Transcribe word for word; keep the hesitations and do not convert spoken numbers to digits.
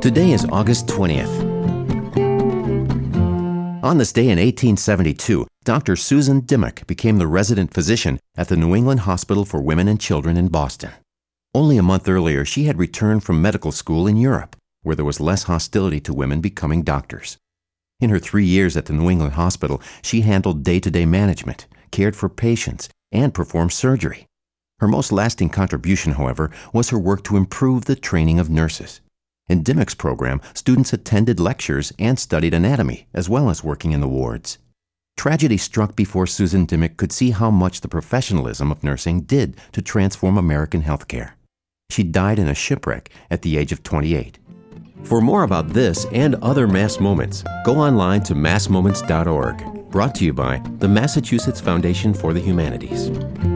Today is August twentieth. On this day in eighteen seventy-two, Doctor Susan Dimmock became the resident physician at the New England Hospital for Women and Children in Boston. Only a month earlier, she had returned from medical school in Europe, where there was less hostility to women becoming doctors. In her three years at the New England Hospital, she handled day-to-day management, cared for patients, and performed surgery. Her most lasting contribution, however, was her work to improve the training of nurses. In Dimmock's program, students attended lectures and studied anatomy, as well as working in the wards. Tragedy struck before Susan Dimmock could see how much the professionalism of nursing did to transform American healthcare. She died in a shipwreck at the age of twenty-eight. For more about this and other Mass Moments, go online to mass moments dot org. Brought to you by the Massachusetts Foundation for the Humanities.